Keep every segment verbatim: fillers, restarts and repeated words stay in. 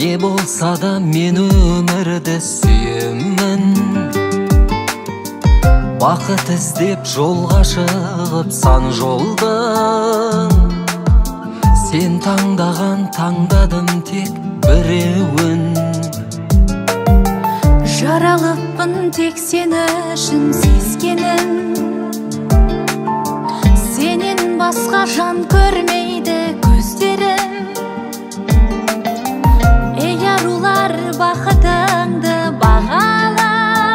Не болса да мен өмірді сүйемін. Бақыт іздеп жолға шығып сан жолдан, сен таңдаған таңдадым тек біреуін. Жаралыппын тек сені үшін сезгенім, сенен басқа жан көрмейді көздерім. Ей арулар, бақытыңды бағала,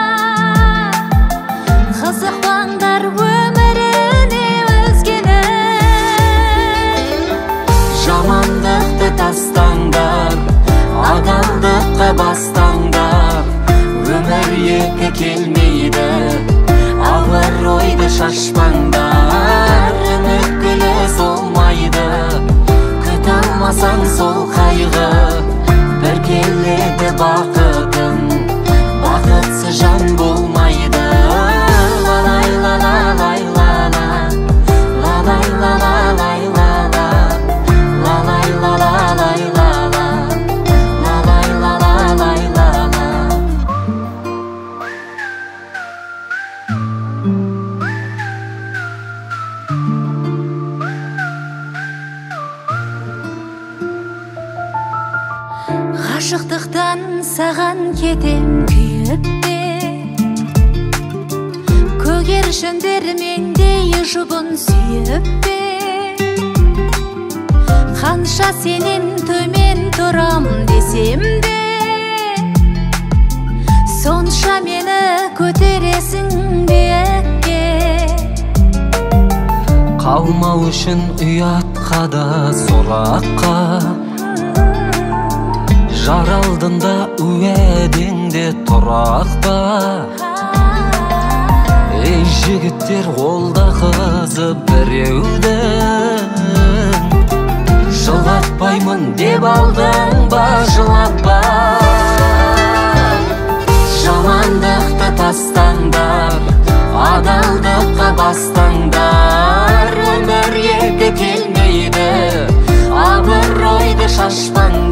қызықпаңдар өміріне өзгенің. Жамандықты тастаңдар, адалдыққа бастаңдар. Өмір екі келмейді, ауыр ойды шашпаңдар. Үміт гүлі солмайды, күте алмасаң сол қайғы. Бір келеді бақытың, бақытсыз жан болмайды. Лалай лалай лала, лалай лалай лала, лалай лалай лала, лалай лалай лала. Ғашықтықтан саған кетем күйіп те, көгершіндер мендей жұбын сүйіп те. Қанша сенен төмен тұрам десем де, сонша мені көтересің биікке. Қалмау үшін ұятқа да сораққа, жаралдың да уәдеңде тұрақта. Ей жігіттер, қолда қызы біреудің, жылатпаймын деп алдың ба, жылатпа. Жамандықты тастаңдар, адалдыққа бастаңдар. Өмір екі келмейді, абыройды шашпаңдар.